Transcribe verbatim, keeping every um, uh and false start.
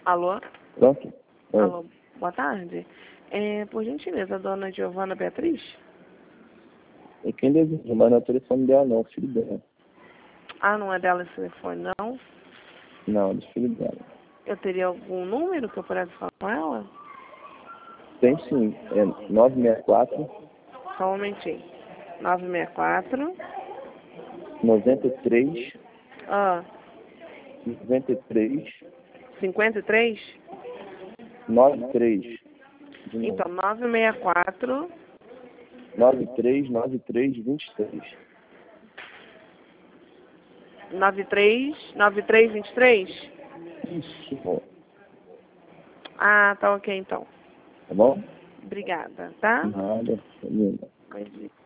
Alô? Pronto? Oi. Alô, boa tarde. É, por gentileza, a dona Giovana Beatriz? E quem deseja, mas não é o telefone dela não, o filho dela. Ah, não é dela esse telefone, não? Não, é do filho dela. Eu teria algum número que eu pudesse falar com ela? Tem sim, é nove seis quatro, Só um momentinho. nove seis quatro. noventa e três, Ah, noventa e três, cinquenta e três? noventa e três. De novo. Então, nove seis quatro. noventa e três, noventa e três, vinte e três. nove três, nove três, vinte e três? Isso. Ah, tá ok então. Tá bom? Obrigada, tá? Nada. Menina. Bom dia.